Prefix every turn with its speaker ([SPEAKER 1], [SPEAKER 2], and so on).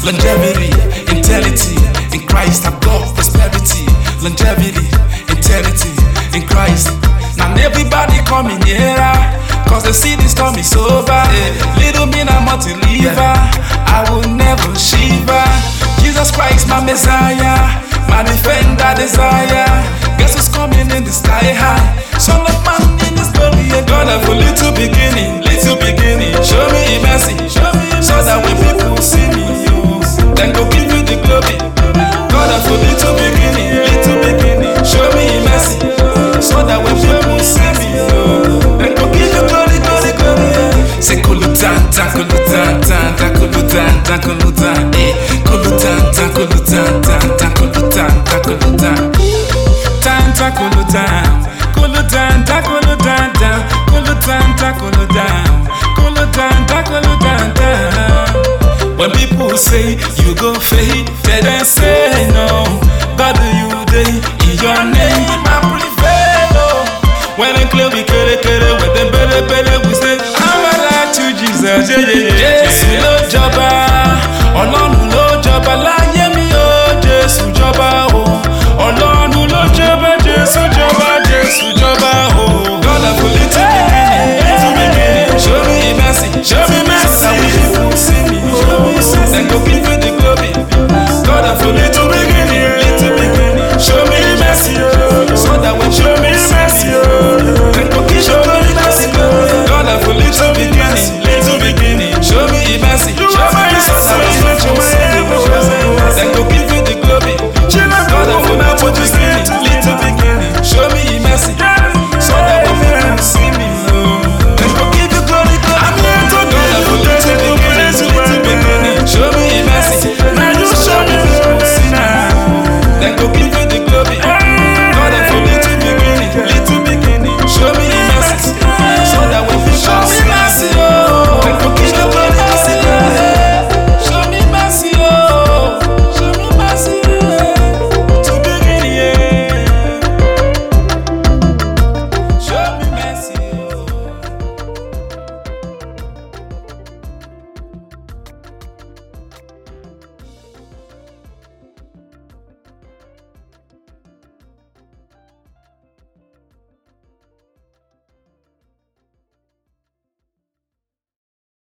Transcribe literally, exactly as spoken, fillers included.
[SPEAKER 1] Longevity, integrity, in Christ I've got prosperity. Longevity, integrity, in Christ. Now everybody coming here, cause they see this storm is over. Little me I'm not to leave her, I will never shiver. Jesus Christ my Messiah, my defender desire. Guess who's coming in the sky high? Son of man in this glory. God have a little beginning, little beginning. Show me mercy, show me mercy, so that when people see me, you then go give you the glory. God have a little beginning, little beginning. Show me mercy, so that when people see me, you then go give you glory, glory, glory. Say kulutan, tan, kulutan, tan, tan, kulutan, tan, kulutan, eh, kulutan, tan, kulutan, tan, tan, kulutan, tan, kulutan, tan, tan, kulutan, kulutan, tan, kulutan, tan, kulutan, tan, kulutan, kulutan, tan, kulutan, tan. When people say you go fade, they then say no. God do you day in your name, I prevail. Oh. When they clear we kere kere, when they better better we say I'm alive to Jesus. Yeah, yeah, yeah.